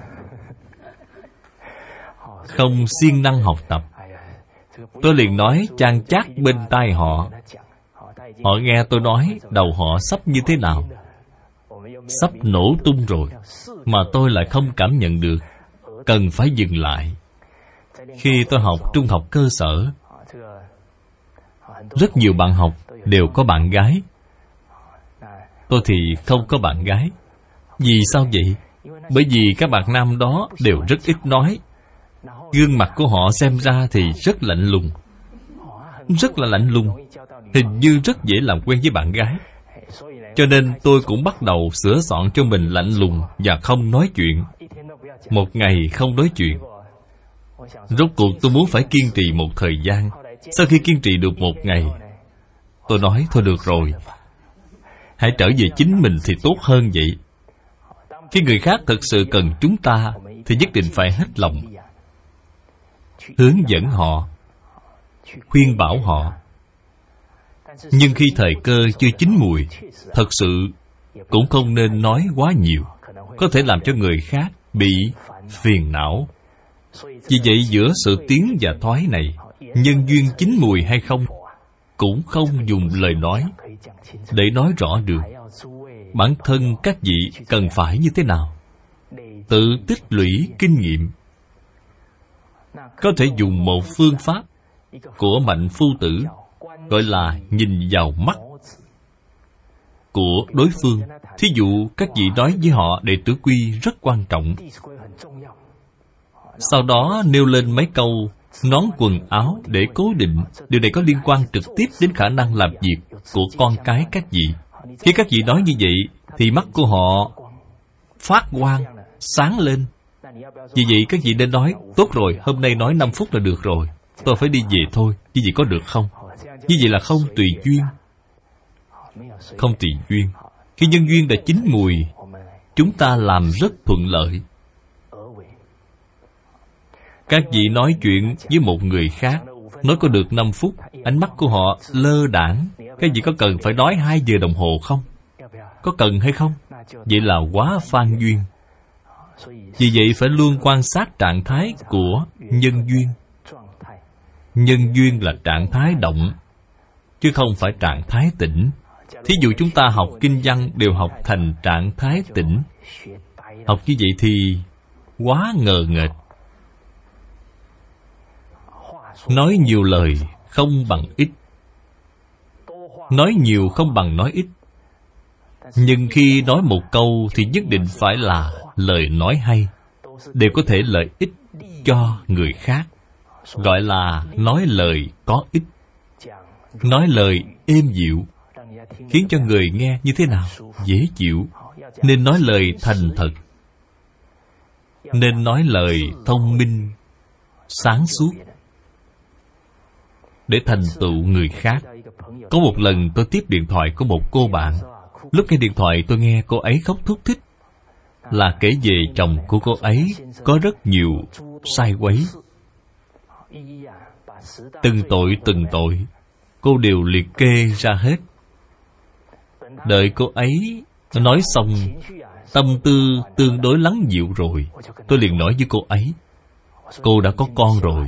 không siêng năng học tập, tôi liền nói chan chát bên tai họ. Họ nghe tôi nói, đầu họ sắp như thế nào, sắp nổ tung rồi, mà tôi lại không cảm nhận được. Cần phải dừng lại. Khi tôi học trung học cơ sở, rất nhiều bạn học đều có bạn gái. Tôi thì không có bạn gái. Vì sao vậy? Bởi vì các bạn nam đó đều rất ít nói. Gương mặt của họ xem ra thì rất lạnh lùng. Rất là lạnh lùng. Hình như rất dễ làm quen với bạn gái. Cho nên tôi cũng bắt đầu sửa soạn cho mình lạnh lùng và không nói chuyện. Một ngày không nói chuyện. Rốt cuộc tôi muốn phải kiên trì một thời gian. Sau khi kiên trì được một ngày, tôi nói thôi được rồi, hãy trở về chính mình thì tốt hơn vậy. Khi người khác thật sự cần chúng ta thì nhất định phải hết lòng hướng dẫn họ, khuyên bảo họ. Nhưng khi thời cơ chưa chín mùi, thật sự cũng không nên nói quá nhiều, có thể làm cho người khác bị phiền não. Vì vậy giữa sự tiến và thoái này, nhân duyên chín mùi hay không cũng không dùng lời nói để nói rõ được. Bản thân các vị cần phải như thế nào? Tự tích lũy kinh nghiệm. Có thể dùng một phương pháp của Mạnh Phu Tử, gọi là nhìn vào mắt của đối phương. Thí dụ các vị nói với họ đệ tử quy rất quan trọng, sau đó nêu lên mấy câu nón quần áo để cố định. Điều này có liên quan trực tiếp đến khả năng làm việc của con cái các vị. Khi các vị nói như vậy thì mắt của họ phát quang, sáng lên. Vì vậy các vị nên nói tốt rồi, hôm nay nói năm phút là được rồi, tôi phải đi về thôi. Như vậy có được không? Như vậy là không tùy duyên. Không tùy duyên. Khi nhân duyên đã chín mùi, chúng ta làm rất thuận lợi. Các vị nói chuyện với một người khác, nói có được năm phút, ánh mắt của họ lơ đãng. Các vị có cần phải nói hai giờ đồng hồ không? Có cần hay không? Vậy là quá phan duyên. Vì vậy phải luôn quan sát trạng thái của nhân duyên. Nhân duyên là trạng thái động, chứ không phải trạng thái tĩnh. Thí dụ chúng ta học kinh văn đều học thành trạng thái tĩnh. Học như vậy thì quá ngờ nghệch. Nói nhiều lời không bằng ít. Nói nhiều không bằng nói ít. Nhưng khi nói một câu thì nhất định phải là lời nói hay, đều có thể lợi ích cho người khác. Gọi là nói lời có ích. Nói lời êm dịu, khiến cho người nghe như thế nào? Dễ chịu. Nên nói lời thành thật. Nên nói lời thông minh, sáng suốt, để thành tựu người khác. Có một lần tôi tiếp điện thoại của một cô bạn. Lúc nghe điện thoại tôi nghe cô ấy khóc thút thít. là kể về chồng của cô ấy có rất nhiều sai quấy. Từng tội từng tội cô đều liệt kê ra hết. Đợi cô ấy nói xong, tâm tư tương đối lắng dịu rồi, tôi liền nói với cô ấy, cô đã có con rồi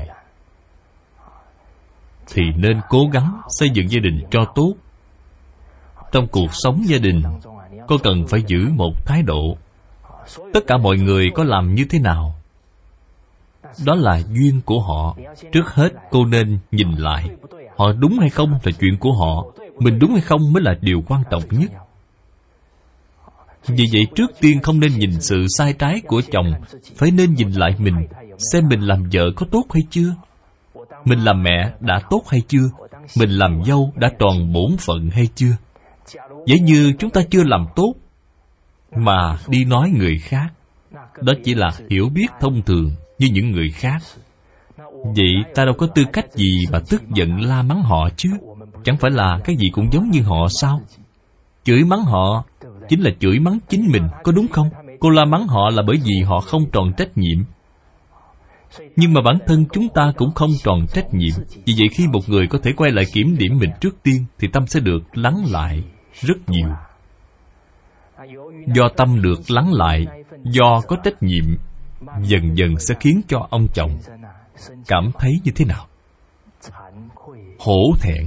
thì nên cố gắng xây dựng gia đình cho tốt. Trong cuộc sống gia đình, cô cần phải giữ một thái độ. Tất cả mọi người có làm như thế nào, đó là duyên của họ. Trước hết cô nên nhìn lại, họ đúng hay không là chuyện của họ, mình đúng hay không mới là điều quan trọng nhất. Vì vậy trước tiên không nên nhìn sự sai trái của chồng, phải nên nhìn lại mình, xem mình làm vợ có tốt hay chưa, mình làm mẹ đã tốt hay chưa, mình làm dâu đã tròn bổn phận hay chưa. Giả như chúng ta chưa làm tốt mà đi nói người khác, đó chỉ là hiểu biết thông thường như những người khác. Vậy ta đâu có tư cách gì mà tức giận la mắng họ chứ? Chẳng phải là cái gì cũng giống như họ sao? Chửi mắng họ chính là chửi mắng chính mình, có đúng không? Cô la mắng họ là bởi vì họ không tròn trách nhiệm. Nhưng mà bản thân chúng ta cũng không tròn trách nhiệm. Vì vậy khi một người có thể quay lại kiểm điểm mình trước tiên, thì tâm sẽ được lắng lại rất nhiều. Do tâm được lắng lại, do có trách nhiệm, dần dần sẽ khiến cho ông chồng cảm thấy như thế nào? Hổ thẹn.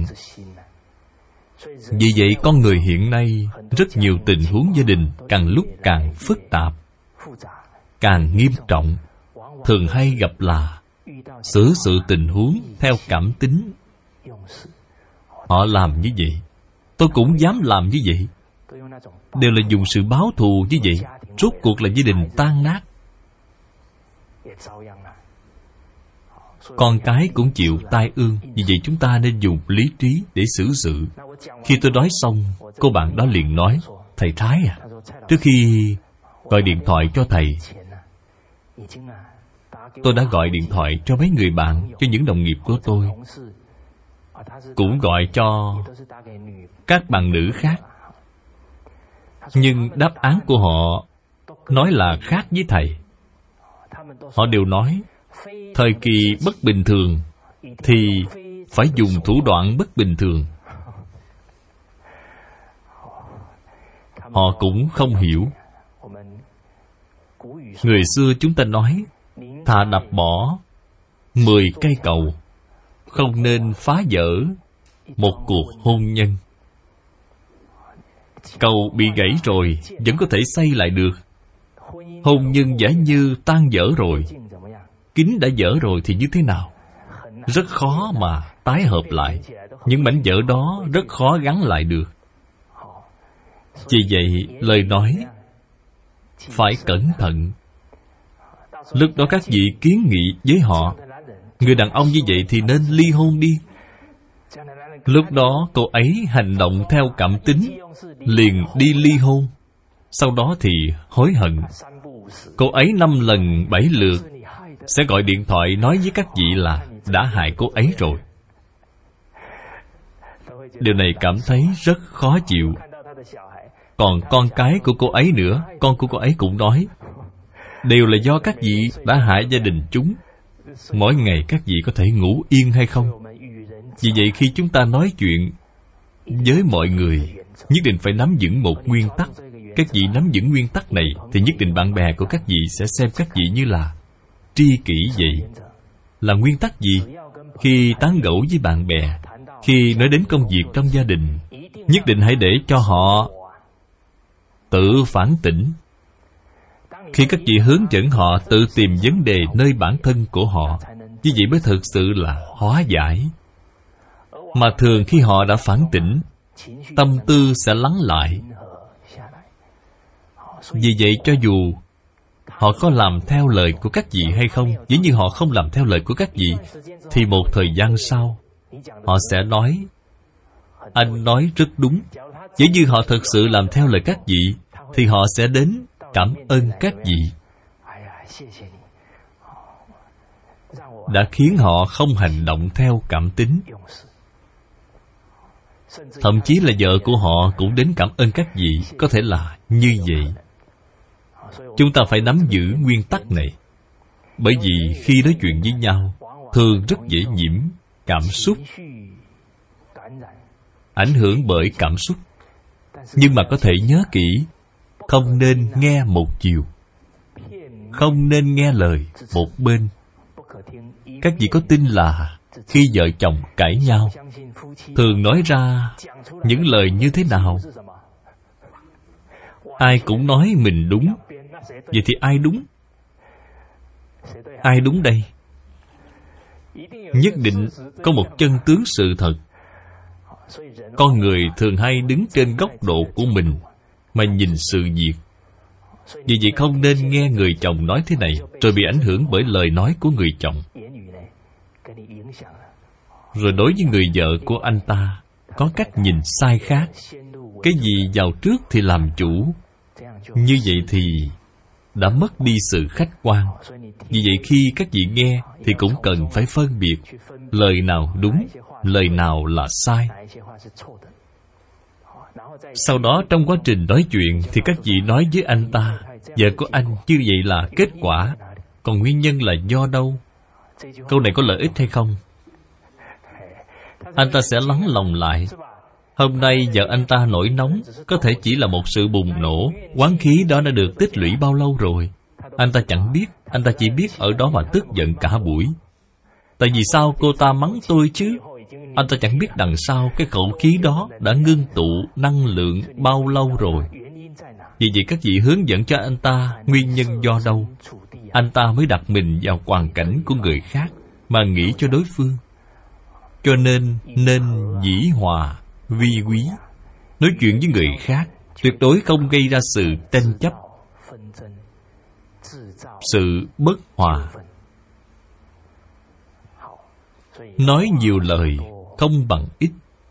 Vì vậy con người hiện nay rất nhiều tình huống gia đình càng lúc càng phức tạp, càng nghiêm trọng. Thường hay gặp là xử sự tình huống theo cảm tính. Họ làm như vậy, tôi cũng dám làm như vậy, đều là dùng sự báo thù như vậy. Rốt cuộc là gia đình tan nát, con cái cũng chịu tai ương. Vì vậy chúng ta nên dùng lý trí để xử sự. Khi tôi nói xong, cô bạn đó liền nói, thầy Thái à, trước khi gọi điện thoại cho thầy, tôi đã gọi điện thoại cho mấy người bạn, cho những đồng nghiệp của tôi, cũng gọi cho các bạn nữ khác. Nhưng đáp án của họ nói là khác với thầy. Họ đều nói thời kỳ bất bình thường thì phải dùng thủ đoạn bất bình thường. Họ cũng không hiểu. Người xưa chúng ta nói, thà đập bỏ mười cây cầu, không nên phá vỡ một cuộc hôn nhân. Cầu bị gãy rồi vẫn có thể xây lại được. Hôn nhân giả như tan vỡ rồi, kính đã vỡ rồi thì như thế nào? Rất khó mà tái hợp lại. Những mảnh vỡ đó rất khó gắn lại được. Vì vậy lời nói phải cẩn thận. Lúc đó các vị kiến nghị với họ, người đàn ông như vậy thì nên ly hôn đi. Lúc đó cô ấy hành động theo cảm tính, liền đi ly hôn. Sau đó thì hối hận. Cô ấy năm lần bảy lượt sẽ gọi điện thoại nói với các vị là đã hại cô ấy rồi. Điều này cảm thấy rất khó chịu. Còn con cái của cô ấy nữa, con của cô ấy cũng nói, đều là do các vị đã hại gia đình chúng. Mỗi ngày các vị có thể ngủ yên hay không? Vì vậy khi chúng ta nói chuyện với mọi người, nhất định phải nắm vững một nguyên tắc. Các vị nắm vững nguyên tắc này thì nhất định bạn bè của các vị sẽ xem các vị như là tri kỷ vậy. Là nguyên tắc gì? Khi tán gẫu với bạn bè, khi nói đến công việc trong gia đình, nhất định hãy để cho họ tự phản tỉnh. Khi các vị hướng dẫn họ tự tìm vấn đề nơi bản thân của họ, như vậy mới thực sự là hóa giải. Mà thường khi họ đã phản tỉnh, tâm tư sẽ lắng lại. Vì vậy cho dù họ có làm theo lời của các vị hay không, nếu như họ không làm theo lời của các vị, thì một thời gian sau họ sẽ nói, anh nói rất đúng. Nếu như họ thực sự làm theo lời các vị, thì họ sẽ đến cảm ơn các vị đã khiến họ không hành động theo cảm tính. Thậm chí là vợ của họ cũng đến cảm ơn các vị. Có thể là như vậy. Chúng ta phải nắm giữ nguyên tắc này. Bởi vì khi nói chuyện với nhau, thường rất dễ nhiễm cảm xúc, ảnh hưởng bởi cảm xúc. Nhưng mà có thể nhớ kỹ, không nên nghe một chiều, không nên nghe lời một bên. Các vị có tin là khi vợ chồng cãi nhau, thường nói ra những lời như thế nào? Ai cũng nói mình đúng. Vậy thì ai đúng? Ai đúng đây? Nhất định có một chân tướng sự thật. Con người thường hay đứng trên góc độ của mình mà nhìn sự việc. Vì vậy không nên nghe người chồng nói thế này rồi bị ảnh hưởng bởi lời nói của người chồng. Rồi đối với người vợ của anh ta có cách nhìn sai khác. Cái gì vào trước thì làm chủ. Như vậy thì đã mất đi sự khách quan. Vì vậy khi các vị nghe thì cũng cần phải phân biệt lời nào đúng, lời nào là sai. Sau đó trong quá trình nói chuyện thì các vị nói với anh ta, vợ của anh như vậy là kết quả, còn nguyên nhân là do đâu? Câu này có lợi ích hay không? Anh ta sẽ lắng lòng lại. Hôm nay vợ anh ta nổi nóng, có thể chỉ là một sự bùng nổ. Oán khí đó đã được tích lũy bao lâu rồi? Anh ta chẳng biết. Anh ta chỉ biết ở đó mà tức giận cả buổi. Tại vì sao cô ta mắng tôi chứ? Anh ta chẳng biết đằng sau cái khẩu khí đó đã ngưng tụ năng lượng bao lâu rồi. Vì vậy các vị hướng dẫn cho anh ta nguyên nhân do đâu, anh ta mới đặt mình vào hoàn cảnh của người khác mà nghĩ cho đối phương. Cho nên nên dĩ hòa vi quý. Nói chuyện với người khác tuyệt đối không gây ra sự tranh chấp, sự bất hòa. Nói nhiều lời không bằng ít.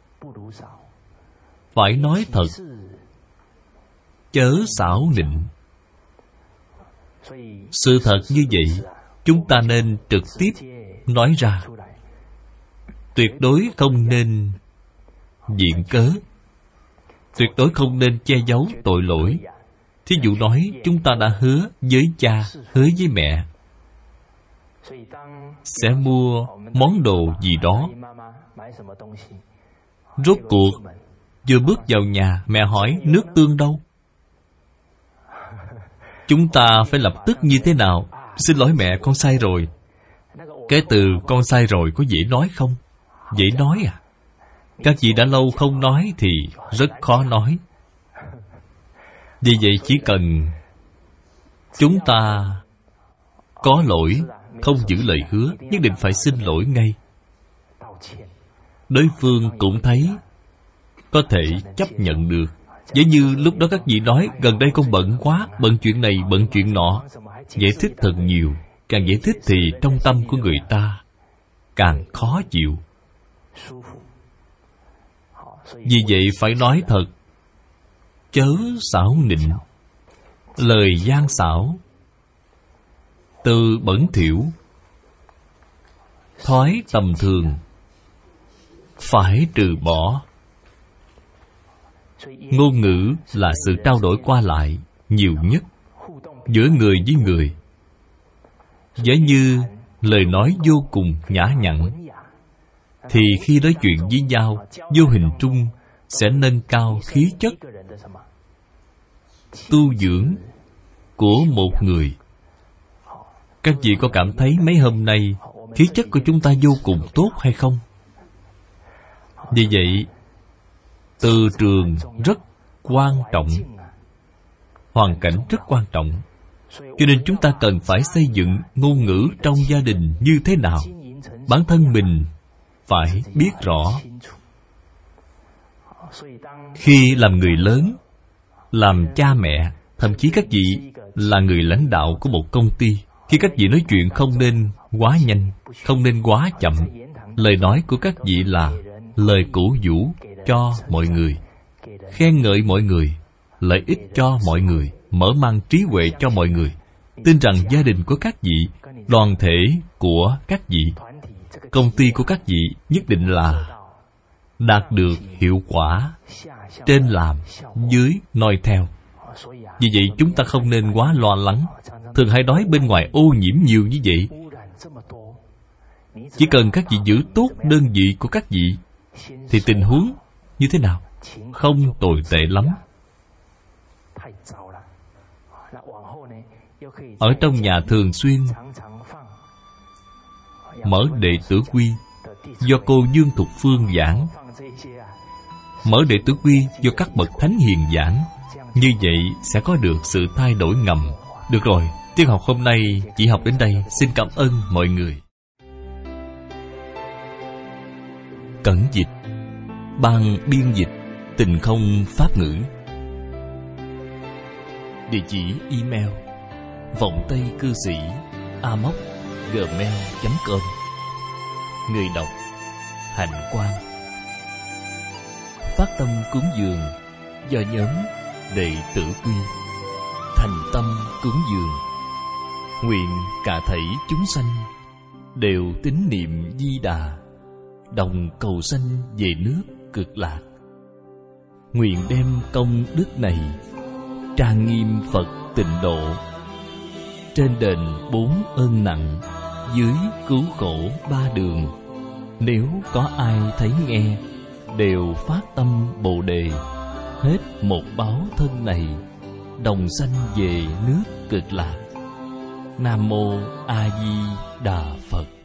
Phải nói thật, chớ xảo nịnh. Sự thật như vậy, chúng ta nên trực tiếp nói ra. Tuyệt đối không nên viện cớ. Tuyệt đối không nên che giấu tội lỗi. Thí dụ nói chúng ta đã hứa với cha, hứa với mẹ sẽ mua món đồ gì đó. Rốt cuộc vừa bước vào nhà, mẹ hỏi nước tương đâu? Chúng ta phải lập tức như thế nào? Xin lỗi mẹ, con sai rồi. Cái từ con sai rồi có dễ nói không? Dễ nói à? Các vị đã lâu không nói thì rất khó nói. Vì vậy chỉ cần chúng ta có lỗi, không giữ lời hứa, nhất định phải xin lỗi ngay. Đối phương cũng thấy có thể chấp nhận được. Giống như lúc đó các vị nói, gần đây con bận quá, bận chuyện này, bận chuyện nọ. Giải thích thật nhiều. Càng giải thích thì trong tâm của người ta càng khó chịu. Vì vậy phải nói thật, chớ xảo nịnh. Lời gian xảo, từ bẩn thỉu, thói tầm thường phải trừ bỏ. Ngôn ngữ là sự trao đổi qua lại nhiều nhất giữa người với người. Giả như lời nói vô cùng nhã nhặn, thì khi nói chuyện với nhau, vô hình trung sẽ nâng cao khí chất tu dưỡng của một người. Các vị có cảm thấy mấy hôm nay khí chất của chúng ta vô cùng tốt hay không? Vì vậy, từ trường rất quan trọng, hoàn cảnh rất quan trọng. Cho nên chúng ta cần phải xây dựng ngôn ngữ trong gia đình như thế nào. Bản thân mình phải biết rõ. Khi làm người lớn, làm cha mẹ, thậm chí các vị là người lãnh đạo của một công ty, khi các vị nói chuyện không nên quá nhanh, không nên quá chậm. Lời nói của các vị là lời cổ vũ cho mọi người, khen ngợi mọi người, lợi ích cho mọi người, mở mang trí huệ cho mọi người. Tin rằng gia đình của các vị, đoàn thể của các vị, công ty của các vị nhất định là đạt được hiệu quả trên làm, dưới noi theo. Vì vậy chúng ta không nên quá lo lắng. Thường hay nói bên ngoài ô nhiễm nhiều như vậy. Chỉ cần các vị giữ tốt đơn vị của các vị, thì tình huống như thế nào? Không tồi tệ lắm. Ở trong nhà thường xuyên mở đệ tử quy, do cô Dương Thục Phương giảng. Mở đệ tử quy do các bậc thánh hiền giảng. Như vậy sẽ có được sự thay đổi ngầm. Được rồi, tiết học hôm nay chỉ học đến đây. Xin cảm ơn mọi người. Cẩn dịch, ban biên dịch Tình Không Pháp Ngữ. Địa chỉ email vọng tây cư sĩ a m o c gmail chấm com. Người đọc Hạnh Quang. Phát tâm cúng dường do nhóm đệ tử quy. Thành tâm cúng dường, nguyện cả thảy chúng sanh đều tín niệm Di Đà, đồng cầu sanh về nước Cực Lạc. Nguyện đem công đức này trang nghiêm Phật Tịnh Độ, trên đền bốn ơn nặng, dưới cứu khổ ba đường. Nếu có ai thấy nghe, đều phát tâm Bồ Đề, hết một báo thân này, đồng sanh về nước Cực Lạc. Nam Mô A Di Đà Phật.